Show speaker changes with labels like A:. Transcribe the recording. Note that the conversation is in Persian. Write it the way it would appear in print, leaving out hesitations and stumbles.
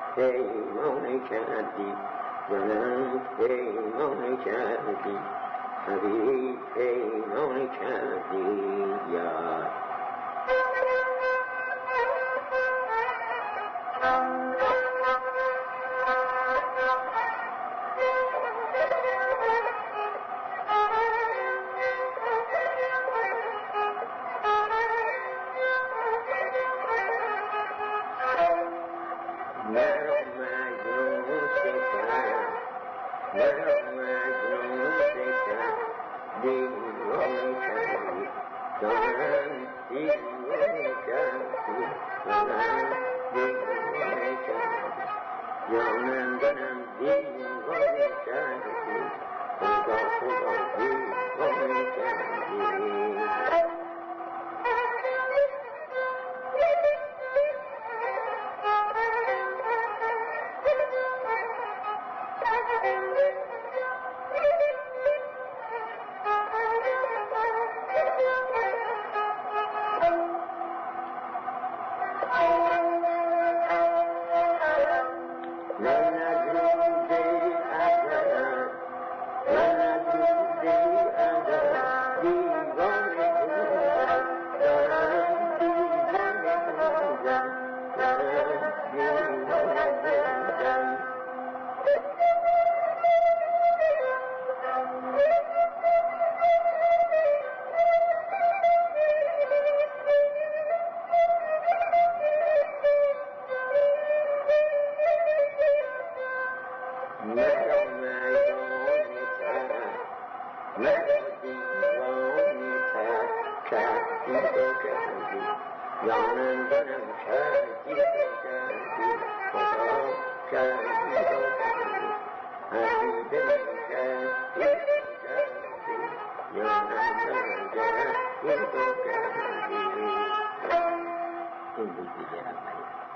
A: پیمان کردی جانم پیمان کردی حبیب پیمان کردی یار جانم دنم دیوانه کردی خدا خدا دیوانه کردی جانم دنم کردی کردی خدا کردی حبیب من کردی جانم دنم کردی کردی این بود دیگه اولی